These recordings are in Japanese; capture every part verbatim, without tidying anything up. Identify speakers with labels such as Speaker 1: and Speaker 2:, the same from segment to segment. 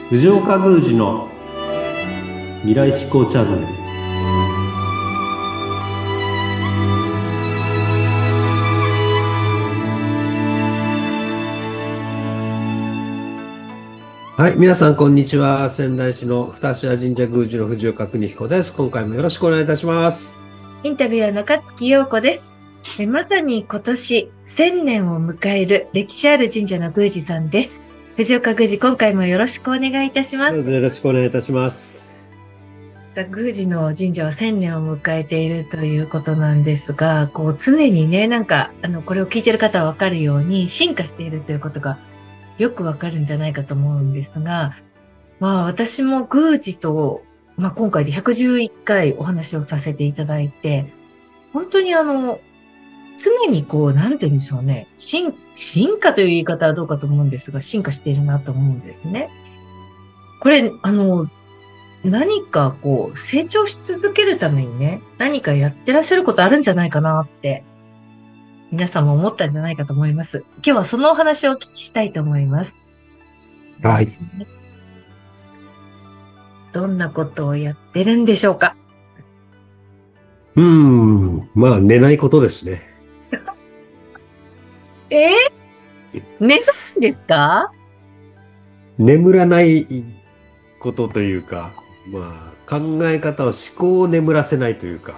Speaker 1: 藤岡宮司の未来志向チャンネル。はい、皆さんこんにちは。仙台市の二足神社宮司の藤岡邦彦です。今回もよろしくお願いいたします。
Speaker 2: インタビュアーの勝木陽子です。えまさに今年せんねんを迎える歴史ある神社の宮司さんです。藤岡宮司、今回もよろしくお願いいたします。
Speaker 1: どうぞよろしくお願いいたします。
Speaker 2: 宮司の神社はせんねんを迎えているということなんですが、こう常にね、なんか、あの、これを聞いている方はわかるように進化しているということがよくわかるんじゃないかと思うんですが、まあ私も宮司と、まあ今回でひゃくじゅういっかいお話をさせていただいて、本当にあの、常にこう、なんて言うんでしょうね。進、進化という言い方はどうかと思うんですが、進化しているなと思うんですね。これ、あの、何かこう、成長し続けるためにね、何かやってらっしゃることあるんじゃないかなって、皆さんも思ったんじゃないかと思います。今日はそのお話をお聞きしたいと思います。
Speaker 1: はい。
Speaker 2: どんなことをやってるんでしょうか？
Speaker 1: うーん、まあ寝ないことですね。
Speaker 2: えー、寝ないんですか？
Speaker 1: 眠らないことというか、まあ考え方を思考を眠らせないというか、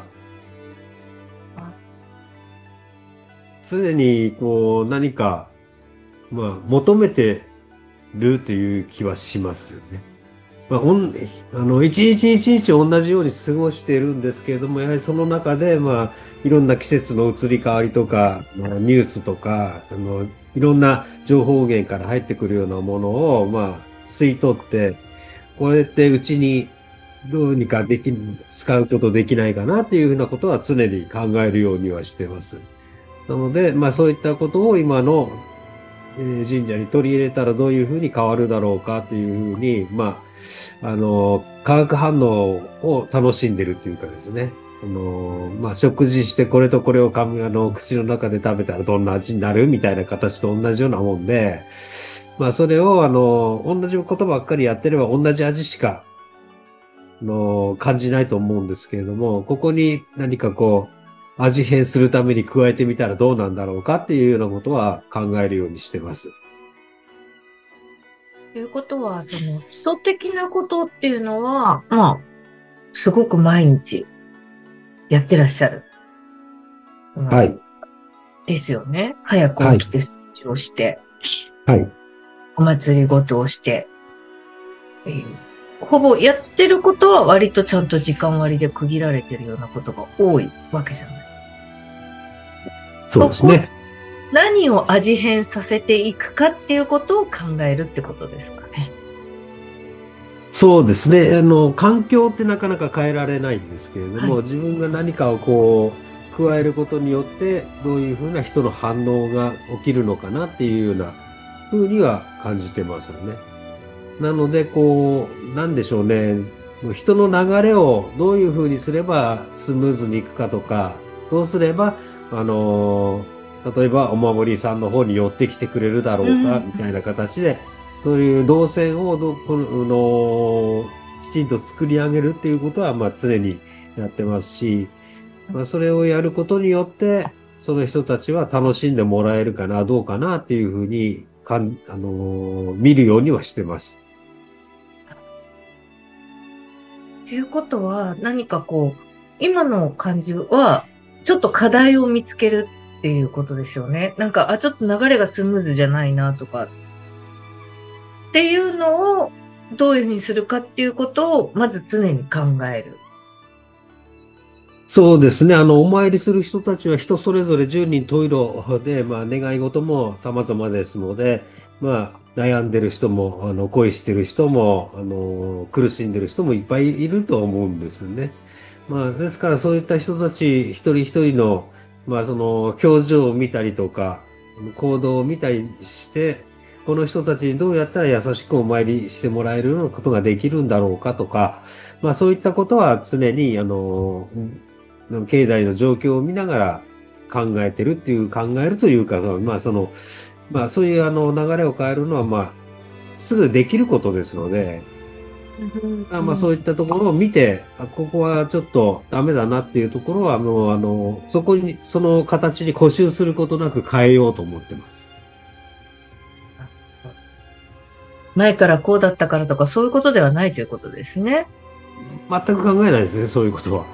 Speaker 1: 常にこう何か、まあ求めてるという気はしますよね。まあ、おん、あの、一日一日同じように過ごしているんですけれども、やはりその中で、まあ、いろんな季節の移り変わりとか、まあニュースとか、あの、いろんな情報源から入ってくるようなものを、まあ、吸い取って、こうやってうちにどうにかでき、使うことできないかなっていうふうなことは常に考えるようにはしてます。なので、まあそういったことを今の、えー神社に取り入れたらどういうふうに変わるだろうかというふうに、まあ、あの、化学反応を楽しんでるっていうかですね。あの、まあ、食事してこれとこれを噛み、あの、口の中で食べたらどんな味になるみたいな形と同じようなもんで、まあ、それを、あの、同じことばっかりやってれば同じ味しか、あの、感じないと思うんですけれども、ここに何かこう、味変するために加えてみたらどうなんだろうかっていうようなことは考えるようにしてます。
Speaker 2: ということは、その基礎的なことっていうのは、まあ、すごく毎日やってらっしゃる。
Speaker 1: はい。
Speaker 2: ですよね。早
Speaker 1: はい。
Speaker 2: く起きて掃除をして、
Speaker 1: はい。
Speaker 2: お祭りごとをして、えーほぼやってることは割とちゃんと時間割で区切られてるようなことが多いわけじゃないです。そこ、
Speaker 1: そうですね。
Speaker 2: 何を味変させていくかっていうことを考えるってことですかね。
Speaker 1: そうですね。あの、環境ってなかなか変えられないんですけれども、
Speaker 2: はい。
Speaker 1: 自分が何かをこう、加えることによって、どういうふうな人の反応が起きるのかなっていうような風には感じてますよね。なので、こう、なんでしょうね。人の流れをどういうふうにすればスムーズにいくかとか、どうすれば、あの、例えばお守りさんの方に寄ってきてくれるだろうか、
Speaker 2: うん。
Speaker 1: みたいな形で、そういう動線をど、この、きちんと作り上げるっていうことは、まあ常にやってますし、まあそれをやることによって、その人たちは楽しんでもらえるかな、どうかなっていうふうに、かん、あの見るようにはしてます。
Speaker 2: ということは、何かこう、今の感じは、ちょっと課題を見つけるっていうことですよね。なんか、あ、ちょっと流れがスムーズじゃないなとか、っていうのを、どういうふうにするかっていうことを、まず常に考える。
Speaker 1: そうですね。あの、お参りする人たちは人それぞれ十人十色で、まあ、願い事も様々ですので、まあ、悩んでる人も、あの、恋してる人も、あの、苦しんでる人もいっぱいいると思うんですよね。まあ、ですからそういった人たち一人一人の、まあ、その、表情を見たりとか、行動を見たりして、この人たちにどうやったら優しくお参りしてもらえるようなことができるんだろうかとか、まあそういったことは常に、あの、境内の状況を見ながら考えてるっていう、考えるというか、まあその、まあそういうあの流れを変えるのは、まあすぐできることですので、あまあそういったところを見て、あここはちょっとダメだなっていうところは、もうあの、そこに、その形に固執することなく変えようと思ってます。
Speaker 2: 前からこうだったからとか、そういうことではないということですね。
Speaker 1: 全く考えないですね、そういうことは。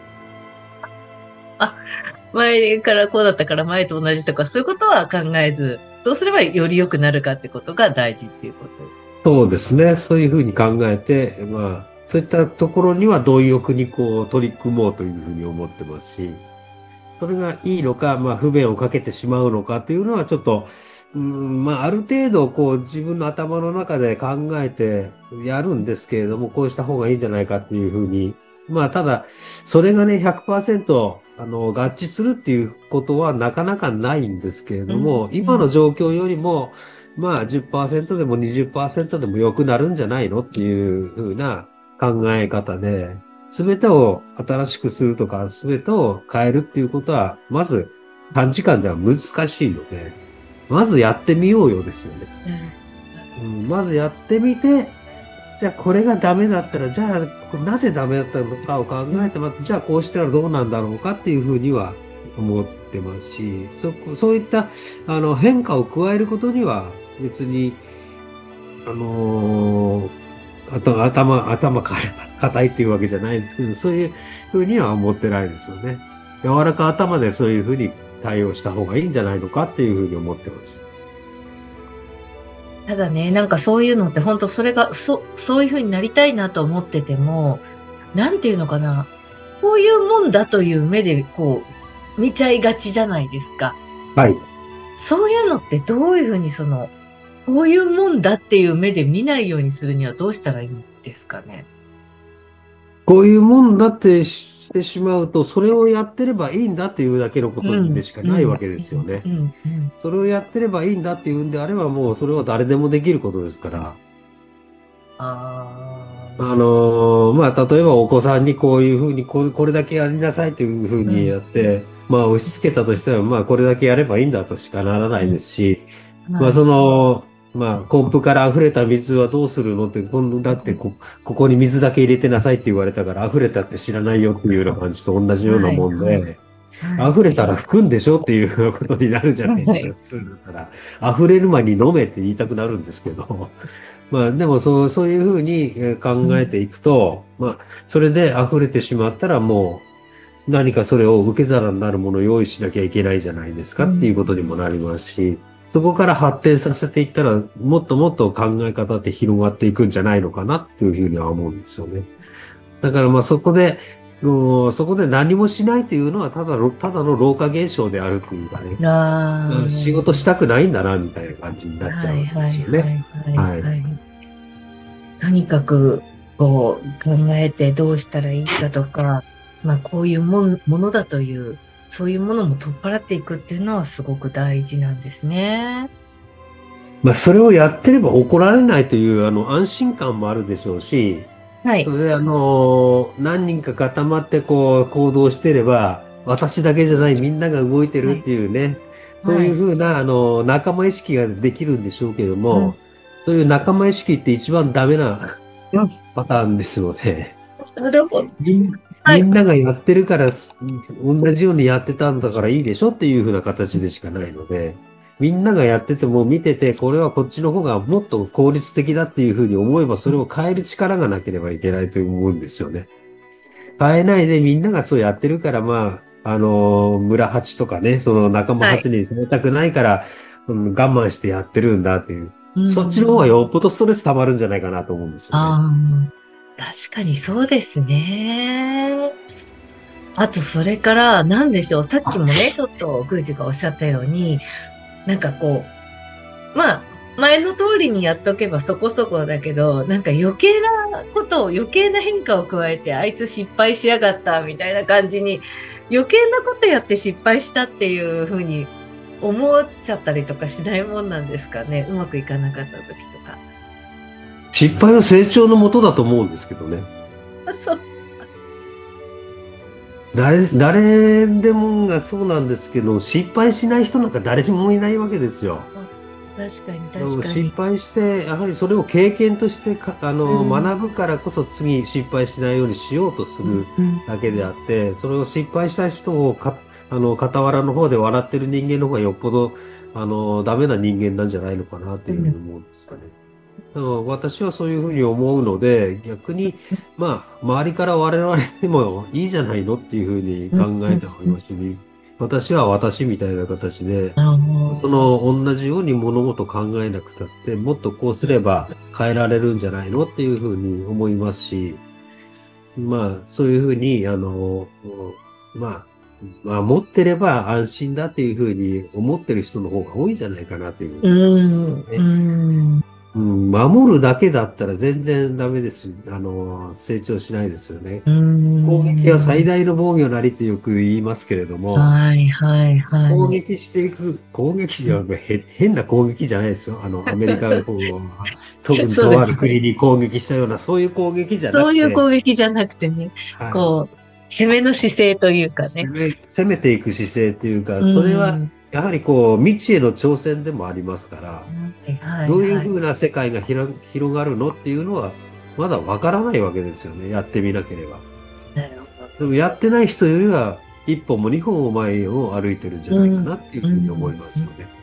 Speaker 2: あ、前からこうだったから前と同じとか、そういうことは考えず、どうすればより良くなるかってことが大事っていうこと。
Speaker 1: そうですね。そういうふうに考えて、まあ、そういったところには貪欲にこう取り組もうというふうに思ってますし、それがいいのか、まあ不便をかけてしまうのかっていうのはちょっと、うん、まあある程度こう自分の頭の中で考えてやるんですけれども、こうした方がいいんじゃないかっていうふうに、まあただ、それがね、ひゃくパーセントあの合致するっていうことはなかなかないんですけれ
Speaker 2: うん、
Speaker 1: ども、今の
Speaker 2: うん、
Speaker 1: 状況よりも、まあじゅっパーセントでもにじゅっパーセントでも良くなるんじゃないのっていうふうな考え方で、すべてを新しくするとか、すべてを変えるっていうことは、まず短時間では難しいので、まずやってみようよですよね。
Speaker 2: うん。
Speaker 1: うん、まずやってみて、じゃあこれがダメだったら、じゃあこれなぜダメだったのかを考えて、まじゃあこうしたらどうなんだろうかっていうふうには思ってますし、そ、そういったあの変化を加えることには別に、あのーあと頭、頭か硬いっていうわけじゃないですけど、そういうふうには思ってないですよね。柔らか頭でそういうふうに対応した方がいいんじゃないのかっていうふうに思ってます。
Speaker 2: ただね、なんかそういうのって本当それが、そ、そういうふうになりたいなと思ってても、なんていうのかな。こういうもんだという目でこう、見ちゃいがちじゃないですか。
Speaker 1: はい。
Speaker 2: そういうのってどういうふうにその、こういうもんだっていう目で見ないようにするにはどうしたらいいんですかね。
Speaker 1: こういうもんだってしてしまうと、それをやってればいいんだっていうだけのこ
Speaker 2: うん、
Speaker 1: とでしか
Speaker 2: うん、
Speaker 1: ないわけですよね。
Speaker 2: うん、うん。
Speaker 1: それをやってればいいんだっていうんであれば、もうそれは誰でもできることですから。
Speaker 2: ああ、
Speaker 1: あのーまあ、例えばお子さんにこういうふうにこれ、これだけやりなさいというふうに
Speaker 2: うん、
Speaker 1: やって、まあ、押し付けたとしては、まあ、これだけやればいいんだとしかならない
Speaker 2: うん、
Speaker 1: ですし、まあ、そ
Speaker 2: はい。
Speaker 1: の、まあ、コップから溢れた水はどうするのって、今度だってこ、ここに水だけ入れてなさいって言われたから、溢れたって知らないよっていうような感じと同じような
Speaker 2: はい、
Speaker 1: もん
Speaker 2: はい、
Speaker 1: で、
Speaker 2: はい。
Speaker 1: 溢れたら拭くんでしょっていうようなことになるじゃないですか、
Speaker 2: はい。
Speaker 1: 普通だったら。溢れる前に飲めって言いたくなるんですけど。まあでもそう、そういうふうにえー
Speaker 2: うん、
Speaker 1: 考えていくと、まあそれで溢れてしまったらもう何かそれを受け皿になるものを用意しなきゃいけないじゃないですかっていう
Speaker 2: うん。
Speaker 1: ことにもなりますし、そこから発展させていったらもっともっと考え方って広がっていくんじゃないのかなっていうふうには思うんですよね。だからまあそこで、もうそこで何もしないというのはただの、ただの老化現象であるというかね、
Speaker 2: あ
Speaker 1: うん仕事したくないんだなみたいな感じにな
Speaker 2: あ、
Speaker 1: っちゃ
Speaker 2: はい、
Speaker 1: うんで
Speaker 2: はい、
Speaker 1: すよね。
Speaker 2: はい、はい、
Speaker 1: はい。
Speaker 2: はい。とにかく、こう、考えてどうしたらいいかとか、まあ、こういうもん、ものだという、そういうものも取っ払っていくっていうのはすごく大事なんですね。
Speaker 1: まあ、それをやってれば怒られないというあの安心感もあるでしょうし、
Speaker 2: はい。
Speaker 1: それであの、何人か固まってこう行動してれば、私だけじゃないみんなが動いてるっ
Speaker 2: はい。
Speaker 1: ていうね、そういう
Speaker 2: はい。
Speaker 1: ふうなあの仲間意識ができるんでしょうけど
Speaker 2: うん。
Speaker 1: も、そういう仲間意識って一番ダメな
Speaker 2: うん。
Speaker 1: パターンですので、
Speaker 2: なるほど。
Speaker 1: みん、
Speaker 2: はい。
Speaker 1: みんながやってるから、同じようにやってたんだからいいでしょっていうふうな形でしかないので、みんながやってても見てて、これはこっちの方がもっと効率的だっていうふうに思えば、それを変える力がなければいけないと思うんですよね。変えないでみんながそうやってるから、まあ、あの、村八とかね、その仲間
Speaker 2: はい。
Speaker 1: 八にされたくないから、うん、我慢してやってるんだっていう。
Speaker 2: う
Speaker 1: そっちの方が
Speaker 2: ん。
Speaker 1: よっぽどストレス溜まるんじゃないかなと思うんですよね。
Speaker 2: ああ、確かにそうですね。あと、それから、なんでしょう。さっきもね、ちょっと、宮司がおっしゃったように、なんかこう、まあ、前の通りにやっとけばそこそこだけど、なんか余計なことを、余計な変化を加えて、あいつ失敗しやがった、みたいな感じに、余計なことやって失敗したっていうふうに思っちゃったりとかしないもんなんですかね。うまくいかなかった時とか。
Speaker 1: 失敗は成長のもとだと思うんですけどね。
Speaker 2: そう。
Speaker 1: 誰、誰でもがそうなんですけど、失敗しない人なんか誰しもいないわけですよ。
Speaker 2: 確かに、
Speaker 1: あの失
Speaker 2: 確かに。
Speaker 1: 敗して、やはりそれを経験としてか、あの、
Speaker 2: うん、
Speaker 1: 学ぶからこそ次失敗しないようにしようとす
Speaker 2: うん、
Speaker 1: る
Speaker 2: うん。
Speaker 1: だけであって、それを失敗した人をか、あの、傍らの方で笑ってる人間の方がよっぽど、あの、ダメな人間なんじゃないのかなっていうふうに思うんですよね。だから私はそういうふうに思うので、逆に、まあ、周りから我々でもいいじゃないのっていうふうに
Speaker 2: うん、うん、
Speaker 1: 考えており
Speaker 2: うん。
Speaker 1: ますし、私は私みたいな形で、
Speaker 2: あの、
Speaker 1: その同じように物事を考えなくたって、もっとこうすれば変えられるんじゃないのっていうふうに思いますし、まあ、そういうふうに、あの、まあ、まあ、持ってれば安心だっていうふうに思ってる人の方が多いんじゃないかなという。
Speaker 2: うん、う
Speaker 1: ね。
Speaker 2: ん、
Speaker 1: うん、守るだけだったら全然ダメです。あの、成長しないですよね。
Speaker 2: う
Speaker 1: 攻撃は最
Speaker 2: ん。
Speaker 1: 大の防御なりってよく言いますけれども、
Speaker 2: はい、はい、はい。
Speaker 1: 攻撃していく、攻撃じゃ、へ変な攻撃じゃないですよ。あの、アメリカがこう、特に
Speaker 2: そう
Speaker 1: とある
Speaker 2: ですね。
Speaker 1: 国に攻撃したような、そういう攻撃じゃな
Speaker 2: そういう
Speaker 1: くて、
Speaker 2: 攻撃じゃなくてね、
Speaker 1: はい。
Speaker 2: こう、攻めの姿勢というかね。
Speaker 1: 攻め、攻めていく姿勢っていうか、
Speaker 2: う
Speaker 1: それは、
Speaker 2: ん。
Speaker 1: やはりこう、未知への挑戦でもありますから、
Speaker 2: はい、はい、
Speaker 1: どういう
Speaker 2: はい。
Speaker 1: ふうな世界がひら広がるのっていうのは、まだわからないわけですよね。やってみなければ。
Speaker 2: なるほど。
Speaker 1: でもやってない人よりは、一歩も二歩も前を歩いてるんじゃないか
Speaker 2: うん、
Speaker 1: なっていう
Speaker 2: う
Speaker 1: ふうに思
Speaker 2: ん。
Speaker 1: いますよね。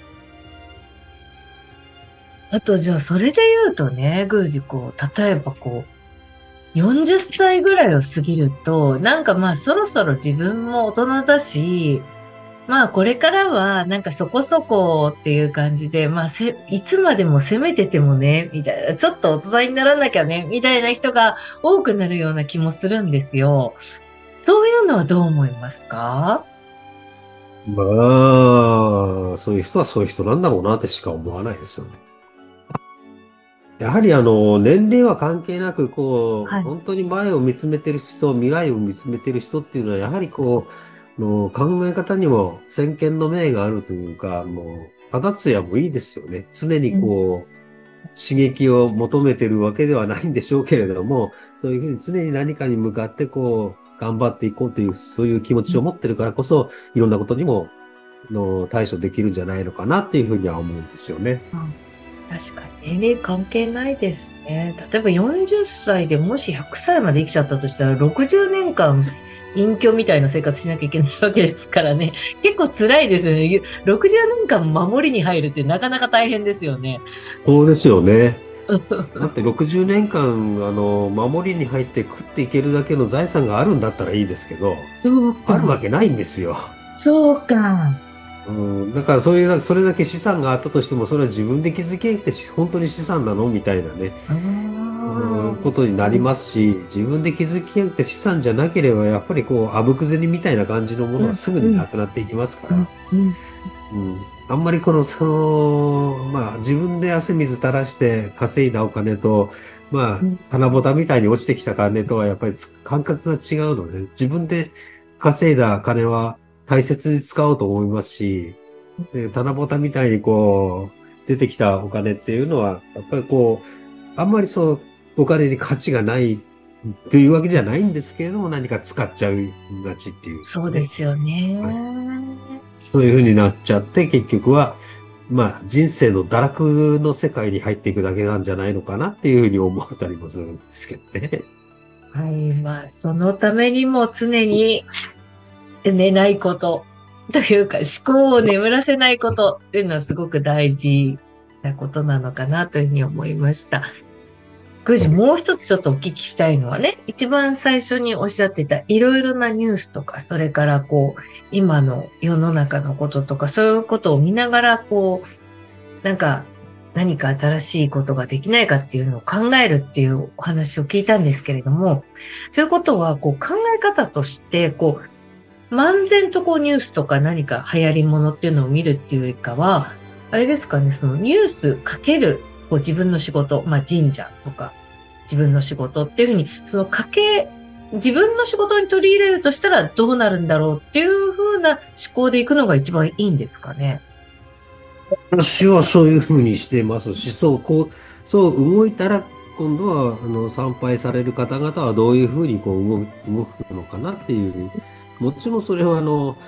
Speaker 2: あと、じゃあ、それで言うとね、宮司こう、例えばこう、よんじゅっさいぐらいを過ぎると、なんかまあ、そろそろ自分も大人だし、まあ、これからは、なんかそこそこっていう感じで、まあ、せ、いつまでも攻めててもね、みたいな、ちょっと大人にならなきゃね、みたいな人が多くなるような気もするんですよ。そういうのはどう思いますか？
Speaker 1: まあ、そういう人はそういう人なんだろうなってしか思わないですよね。やはりあの、年齢は関係なく、こう、
Speaker 2: はい。
Speaker 1: 本当に前を見つめてる人、未来を見つめてる人っていうのは、やはりこう、の考え方にも先見の明があるというか、もう、肌ツヤもいいですよね。常に
Speaker 2: うん、
Speaker 1: こう、刺激を求めてるわけではないんでしょうけれども、そういうふうに常に何かに向かってこう、頑張っていこうという、そういう気持ちを持ってるからこそ、いろんなことにも、の対処できるんじゃないのかなっていうふうには思うんですよね。
Speaker 2: うん。確かに年齢関係ないですね。例えばよんじゅっさいでもしひゃくさいまで生きちゃったとしたらろくじゅうねんかん隠居みたいな生活しなきゃいけないわけですからね。結構辛いですよね。ろくじゅうねんかん守りに入るってなかなか大変ですよね。
Speaker 1: そうですよね。だってろくじゅうねんかん、あの、守りに入って食っていけるだけの財産があるんだったらいいですけど、
Speaker 2: そう
Speaker 1: あるわ
Speaker 2: か。
Speaker 1: けないんですよ。
Speaker 2: そうか。
Speaker 1: うん、だからそういう、それだけ資産があったとしても、それは自分で気づけてし本当に資産なのみたいなね、
Speaker 2: ああ。
Speaker 1: うん、ことになりますし、自分で気づけて資産じゃなければ、やっぱりこう、あぶく銭みたいな感じのも
Speaker 2: うん、
Speaker 1: のはすぐに
Speaker 2: うん、
Speaker 1: なくなっていきますか
Speaker 2: うん、
Speaker 1: ら、
Speaker 2: うん。
Speaker 1: うん、あんまりこの、その、まあ、自分で汗水垂らして稼いだお金と、まあ、
Speaker 2: うん。
Speaker 1: 棚ぼたみたいに落ちてきた金とはやっぱりつ感覚が違うので、自分で稼いだ金は大切に使おうと思いますし、で、棚ぼたみたいにこう、出てきたお金っていうのは、やっぱりこう、あんまりそう、お金に価値がないというわけじゃないんですけれども、何か使っちゃうがちっていう
Speaker 2: そうで
Speaker 1: ね。
Speaker 2: すよね。
Speaker 1: はい。そういうふうになっちゃって、結局は、まあ、人生の堕落の世界に入っていくだけなんじゃないのかなっていうふうに思ったりもするんですけどね。
Speaker 2: はい。まあ、そのためにも常に寝ないこと、というか思考を眠らせないことっていうのはすごく大事なことなのかなというふうに思いました。グジ、もう一つちょっとお聞きしたいのはね、一番最初におっしゃってたいろいろなニュースとか、それからこう、今の世の中のこととか、そういうことを見ながら、こう、なんか何か新しいことができないかっていうのを考えるっていうお話を聞いたんですけれども、そういうことはこう考え方として、こう、漫然とこうニュースとか何か流行り物っていうのを見るっていうよりかは、あれですかね、そのニュースかけるこう自分の仕事、まあ神社とか自分の仕事っていうふうに、そのかけ、自分の仕事に取り入れるとしたらどうなるんだろうっていうふうな思考でいくのが一番いいんですかね。
Speaker 1: 私はそういうふうにしてますし、そう、こう、そう動いたら、今度は、あの、参拝される方々はどういうふうにこう動く、動くのかなっていう。もちろんそれは、あの、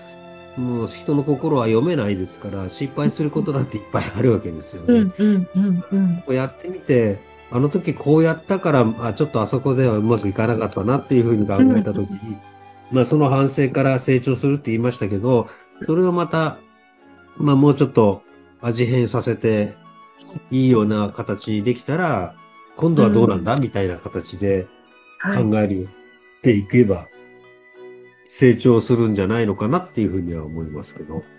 Speaker 1: もう人の心は読めないですから、失敗することだっていっぱいあるわけですよね。
Speaker 2: うん、うん、うん、うん。
Speaker 1: やってみて、あの時こうやったから、あ、ちょっとあそこではうまくいかなかったなっていうふうに考
Speaker 2: うん、
Speaker 1: えた時に、まあその反省から成長するって言いましたけど、それをまた、まあもうちょっと味変させていいような形にできたら、今度はどうなん
Speaker 2: うん。
Speaker 1: だみたいな形で考
Speaker 2: はい。
Speaker 1: えていけば成長するんじゃないのかなっていうふうには思いますけど。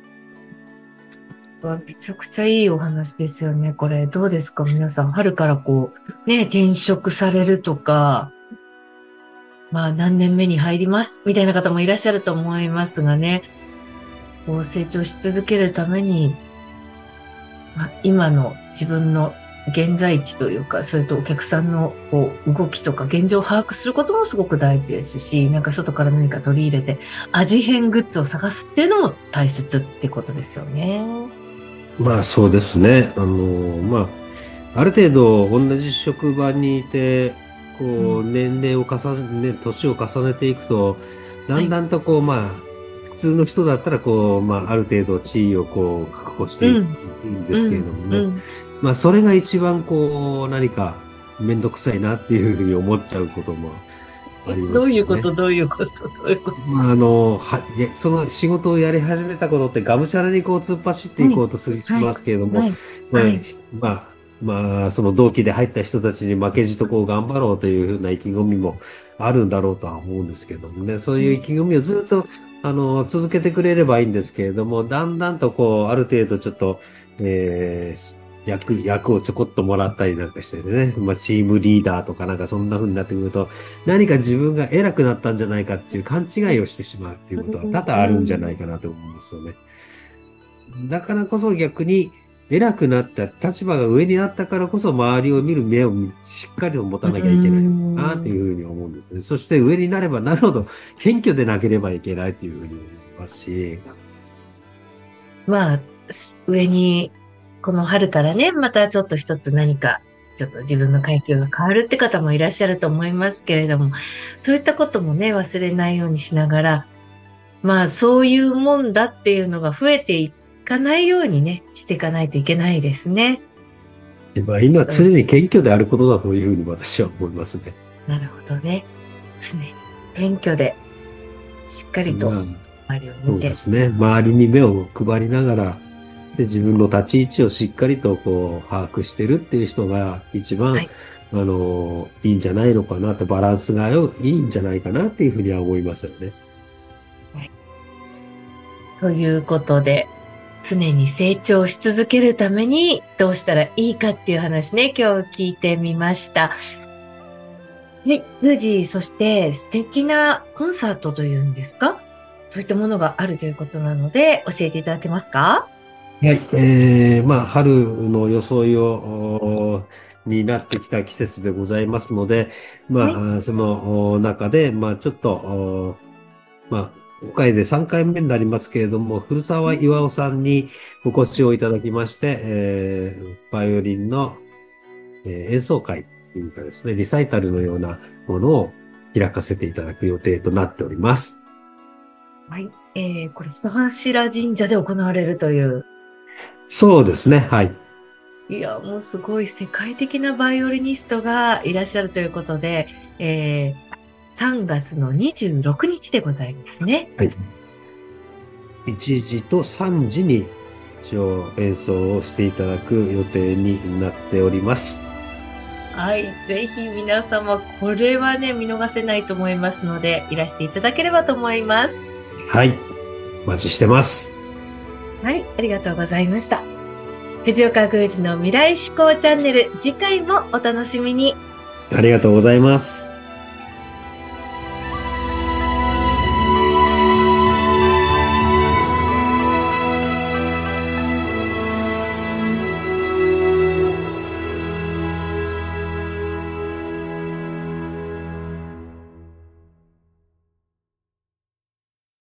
Speaker 2: めちゃくちゃいいお話ですよね。これ、どうですか皆さん。春からこう、ね、転職されるとか、まあ何年目に入りますみたいな方もいらっしゃると思いますがね、こう成長し続けるために、まあ、今の自分の現在地というか、それとお客さんのこう動きとか現状を把握することもすごく大事ですし、なんか外から何か取り入れて味変グッズを探すっていうのも大切ってことですよね。
Speaker 1: まあそうですね。あの、まあ、ある程度同じ職場にいて、
Speaker 2: うん、
Speaker 1: こう、年齢を重ね、年を重ねていくと、だ
Speaker 2: はい。
Speaker 1: んだんとこう、まあ、普通の人だったら、こう、まあ、ある程度地位をこう、確保していく
Speaker 2: うん、
Speaker 1: んですけれ
Speaker 2: うん、
Speaker 1: どもね。
Speaker 2: うん。
Speaker 1: まあ、それが一番こう、何かめんどくさいなっていうふうに思っちゃうこともあ
Speaker 2: え、
Speaker 1: りま
Speaker 2: どう
Speaker 1: すよね。
Speaker 2: いうことどういうことどういうこと。
Speaker 1: まあ、あの、は、いやその仕事をやり始めたことってがむしゃらにこう突っ走ってい
Speaker 2: はい、
Speaker 1: こうとするし
Speaker 2: はい、
Speaker 1: ますけれども、
Speaker 2: はい、
Speaker 1: まあ、
Speaker 2: はい。
Speaker 1: ひまあ、まあ、その同期で入った人たちに負けじとこう頑張ろうというふうな意気込みもあるんだろうとは思うんですけどもね、そういう意気込みをずっと、あの、続けてくれればいいんですけれども、だんだんとこう、ある程度ちょっと、えー役、役をちょこっともらったりなんかしてね、まあ、チームリーダーとかなんかそんな風になってくると、何か自分が偉くなったんじゃないかっていう勘違いをしてしまうっていうことは多々あるんじゃないかなと思うんですよね。だからこそ逆に偉くなった、立場が上になったからこそ周りを見る目をしっかりと持た
Speaker 2: う
Speaker 1: なきゃいけないなと
Speaker 2: ん。
Speaker 1: いうふうに思うんですね。そして上になればなるほど謙虚でなければいけないというふうに思いますし、
Speaker 2: まあ、上に、この春からね、またちょっと一つ何か、ちょっと自分の階級が変わるって方もいらっしゃると思いますけれども、そういったこともね、忘れないようにしながら、まあ、そういうもんだっていうのが増えていかないようにね、していかないといけないですね。
Speaker 1: まあ、今
Speaker 2: うん、
Speaker 1: 常に謙虚であることだというふうに私は思いますね。
Speaker 2: なるほどね。常に謙虚で、しっかりと
Speaker 1: まあ、
Speaker 2: 周りを
Speaker 1: そ
Speaker 2: 見て、
Speaker 1: うですね。周りに目を配りながら、で、自分の立ち位置をしっかりとこう、把握してるっていう人が一番、
Speaker 2: はい。
Speaker 1: あの、いいんじゃないのかなと、バランスがよいいんじゃないかなっていうふうには思いますよね。
Speaker 2: はい。ということで、常に成長し続けるためにどうしたらいいかっていう話ね、今日聞いてみました。で、宮司、そして素敵なコンサートというんですか？そういったものがあるということなので、教えていただけますか？
Speaker 1: はい。えー、まあ、春の装いを、おになってきた季節でございますので、
Speaker 2: はい。
Speaker 1: まあ、そのお中で、まあ、ちょっと、おまあ、今回でさんかいめになりますけれども、古澤巖さんにお越しをいただきまして、えー、バイオリンの、えー演奏会というかですね、リサイタルのようなものを開かせていただく予定となっております。
Speaker 2: はい。えー、これ、人柱神社で行われるという。
Speaker 1: そうですね、はい。
Speaker 2: いや、もうすごい世界的なバイオリニストがいらっしゃるということで、えー、さんがつのにじゅうろくにちでございますね。
Speaker 1: はい。いちじとさんじに一応演奏をしていただく予定になっております。
Speaker 2: はい。ぜひ皆様、これはね、見逃せないと思いますので、いらしていただければと思います。
Speaker 1: はい。お待ちしてます。
Speaker 2: はい。ありがとうございました。藤岡宮司の未来志向チャンネル、次回もお楽しみに。
Speaker 1: ありがとうございます。